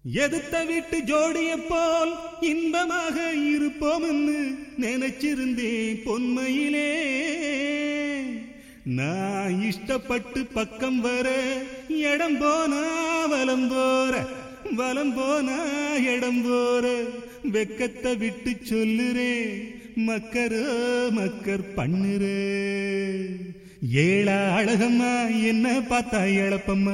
எதுத்த வீட்டு ஜோடிய போல் இன்பமாக இருப்போம் என்று நினைச்சிருந்தேன் பொன்மையிலே. நான் இஷ்டப்பட்டு பக்கம் வர இடம் போனா வலம் போற, வலம் போனா இடம் போற. வெக்கத்தை விட்டு சொல்லுறே மக்கரோ மக்கர் பண்ணுறே. ஏழா அழகம்மா என்ன பார்த்தா எழப்பம்மா.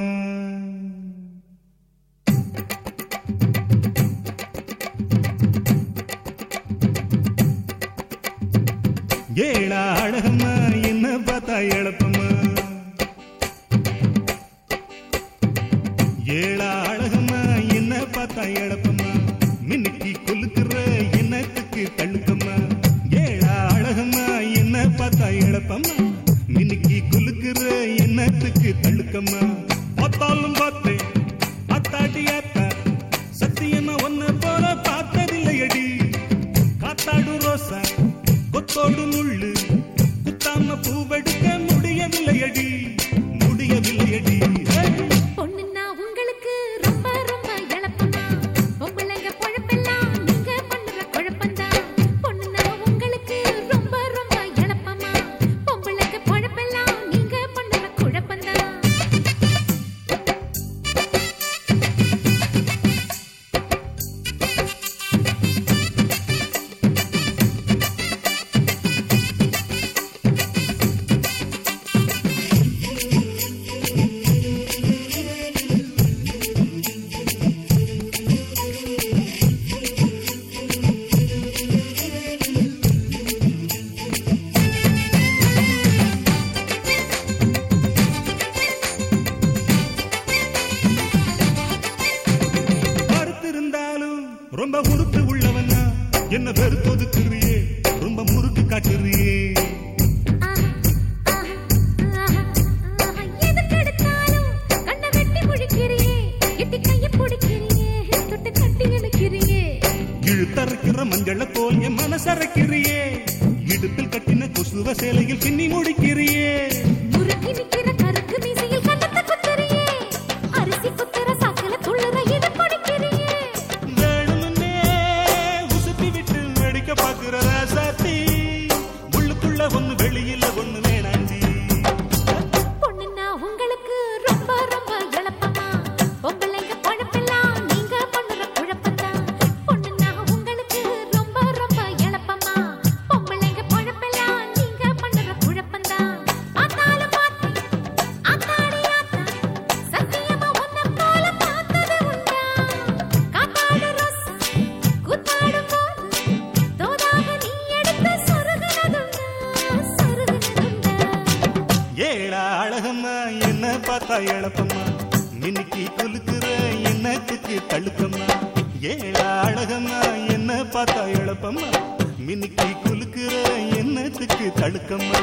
ஏழா அழகம்மா என்ன பார்த்தா எழப்பம்மா. ஏழா அழகம்மா என்ன பார்த்தா எழப்பம்மா. மின்னுக்கு கொலுக்குற என்னத்துக்கு தள்ளுக்கம்மா. ஏழா அழகம்மா என்ன பார்த்தா எழப்பம்மா. மின்னுக்கு கொலுக்குற என்னத்துக்கு தள்ளுக்கம்மா. பார்த்தாலும் பார்த்தேன் அத்தாடி அத்தா, சத்தியமா ஒன்ன போல பார்த்ததில்லையடி. காத்தாடு ரோசா கொத்தோடு முள்ளு குத்தாம பூவெடுக்க முடியவில்லையடி, முடியவில்லையடி. பொண்ணுன்னா உங்களுக்கு ரொம்ப ரொம்ப எளப்பமா. பொம்பளைங்க பொழப்பெல்லாம் நீங்க பண்ணுற குழப்பந்தான். பொண்ணுன்னா உங்களுக்கு ரொம்ப ரொம்ப எளப்பமா. பொம்பளைங்க பொழப்பெல்லாம் நீங்க பண்ணுற குழப்பந்தான். ரொம்ப உறுப்பு உள்ளவனா என்ன வெறுத்து ஒதுக்குறியே, ரொம்ப முறுக்கு காட்டுறியே. எதுக்கெடுத்தாலும் கண்ணை வெட்டி முழிக்கிறியே, எட்டி கையை பிடிக்கிறியே, தொட்டு கட்டி இழுக்கிறியே. இழுத்தரைக்கிற மஞ்சள போல் என் மனசரைக்கிறியே. இடுப்பில் கட்டின கொசுவ சேலையில் பின்னி முடிக்கிறியே. முறுக்கி நிக்கிற கருக்கு மீசையில் கண்ணத்தை குத்துறியே. அரிசி குத்துற சாக்கல துள்ளுற இது படிக்கிறியே. வேணும்னே உசுப்பி விட்டு வெடிக்க பாக்குற ராசாத்தி, உள்ளுக்குள்ள ஒண்ணு வெளியில ஒண்ணு வேணாண்டி. பொண்ணுன்னா உங்களுக்கு ரொம்ப ரொம்ப எளப்பமா. பொம்பளைங்க பொழப்பெல்லாம் நீங்க பண்ணுற குழப்பந்தான். பொண்ணுன்னா உங்களுக்கு ரொம்ப ரொம்ப எளப்பமா. பொம்பளைங்க பொழப்பெல்லாம் நீங்க பண்ணுற குழப்பந்தான். பார்த்தாலும் பார்த்தேன் அத்தாடி ஆத்தா, சத்தியமா ஒன்ன போல பார்த்தது உண்டா. காத்தாடு ரோசா கூத்தாடும் போது தோதாக நீ எடுத்து சொருகுனதுண்டா, சொருகுனதுண்டா. ஏழா அழகம்மா என்ன பார்த்தா எழப்பம்மா. மின்னுக்கு கொலுக்குற என்னத்துக்கு தள்ளுக்கம்மா. ஏழா அழகம்மா என்ன பார்த்தா எழப்பம்மா. மின்னுக்கு கொலுக்குற என்னத்துக்கு தள்ளுக்கம்மா.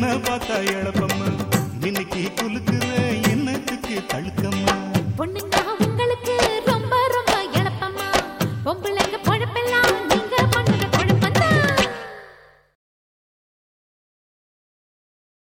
பார்த்தா இழப்பம்மா இன்னைக்கு குலுக்குற என்னத்துக்கு தழுக்கம்மா